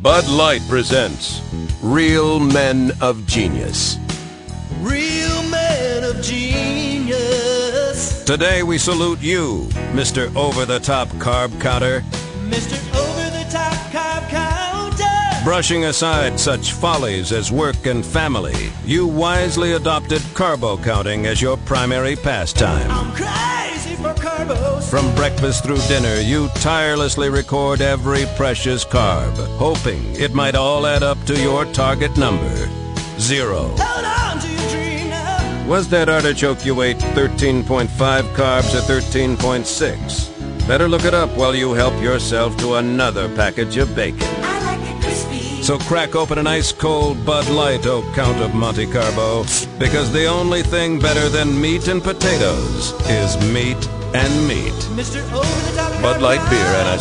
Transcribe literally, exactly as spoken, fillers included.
Bud Light presents Real Men of Genius. Real men of genius. Today we salute you, Mister Over-the-Top Carb Counter. Mister Over-the-Top Carb Counter. Brushing aside such follies as work and family, you wisely adopted carbo counting as your primary pastime. I'm crazy for carbos. From breakfast through dinner, you tirelessly record every precious carb, hoping it might all add up to your target number. Zero. Hold on to your dream now. Was that artichoke you ate thirteen point five carbs or thirteen point six? Better look it up while you help yourself to another package of bacon. I like it crispy. So crack open an ice-cold Bud Light, oh Count of Monte Carbo, because the only thing better than meat and potatoes is meat and meat. Mister Over-the-Top Bud Light Carb Beer, Anheuser-Busch.